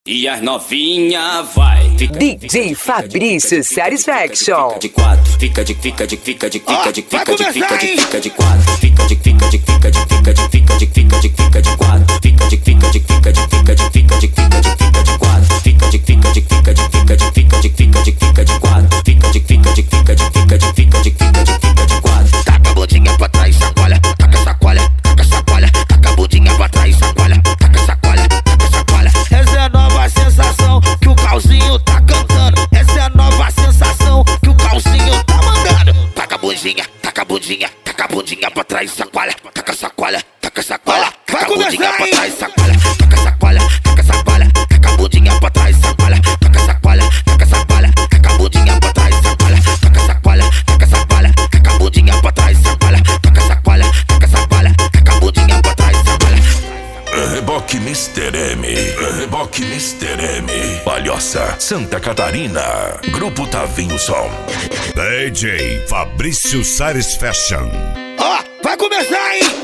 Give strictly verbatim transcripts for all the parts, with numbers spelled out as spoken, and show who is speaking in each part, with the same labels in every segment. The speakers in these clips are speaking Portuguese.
Speaker 1: E as novinha vai. Fica,
Speaker 2: D J Fabrício Satisfaction.
Speaker 1: Fica de quatro, fica de fica de fica de fica de fica de fica de fica de quatro, fica de fica de fica de fica de fica de fica de fica de quatro, fica de fica de fica de fica de fica de fica de fica de quatro, fica de fica de fica de fica de fica de fica de fica de quatro, fica de fica de fica de fica de fica de fica de fica de quatro.
Speaker 3: Taca a bundinha pra trás, sacola, taca sacola, taca sacola, taca a bundinha pra trás, sacola, taca sacola, taca sacola. Essa é a nova sensação que o Calzinho tá cantando. Essa é a nova sensação que o Calzinho tá mandando. Taca a bundinha, taca a bundinha, taca a bundinha pra trás, sacola, taca sacola, taca sacola, taca a bundinha pra trás, sacola, taca sacola, taca sacola, taca a bundinha pra trás, sacola, taca sacola, taca sacola, taca a bundinha pra trás, sacola, taca sacola, taca sacola, taca a bundinha pra trás, sacola, taca sacola, taca sacola, taca a bundinha pra trás, sacola.
Speaker 4: Reboque mister M, Reboque mister M, Palhoça, Santa Catarina, Grupo Tavinho Som.
Speaker 5: D J Fabrício Satisfaction.
Speaker 3: Ó, vai começar, hein?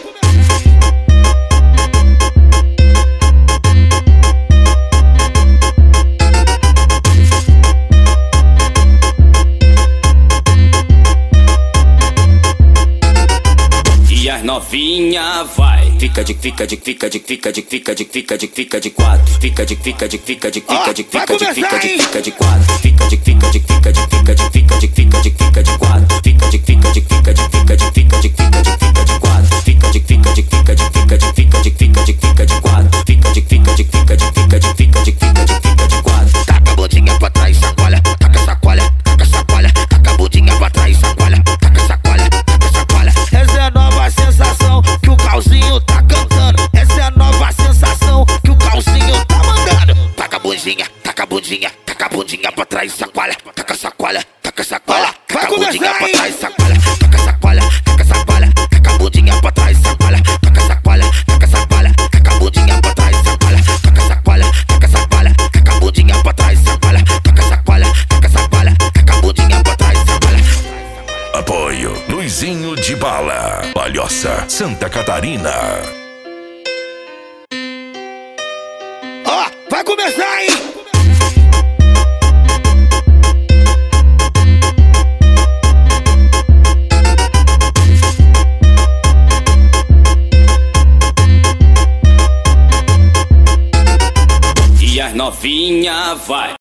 Speaker 1: E as novinha vai. Fica de fica de fica de fica de fica de fica de fica de quatro, fica de fica de fica de fica de fica de fica de fica de quatro, fica de fica de fica de fica de fica de fica de fica de quatro, fica de fica de fica de fica de fica de fica de fica de quatro, fica de fica de fica de fica de fica de fica de fica de quatro, fica de fica de fica de fica de fica de fica de fica de quatro.
Speaker 3: Taca a bundinha pra trás, sacola, taca sacola, taca sacola, taca a bundinha pra trás, sacola, taca sacola, taca sacola. Essa é a nova sensação que o Calzinho tá cantando. Essa é a nova sensação que o Calzinho tá mandando. Taca a bundinha, taca a bundinha, taca a bundinha pra trás, sacola, taca sacola, taca sacola, taca a bundinha pra trás, sacola, taca sacola, taca sacola, taca a bundinha pra trás, sacola, taca sacola, taca sacola, taca a bundinha pra trás, sacola, taca sacola, taca sacola, taca a bundinha pra trás, sacola, taca sacola, taca sacola, taca a bundinha pra trás, sacola.
Speaker 4: Apoio Luizinho de Bala, Palhoça, Santa Catarina.
Speaker 3: Ó, vai começar, hein?
Speaker 1: E as novinha vai.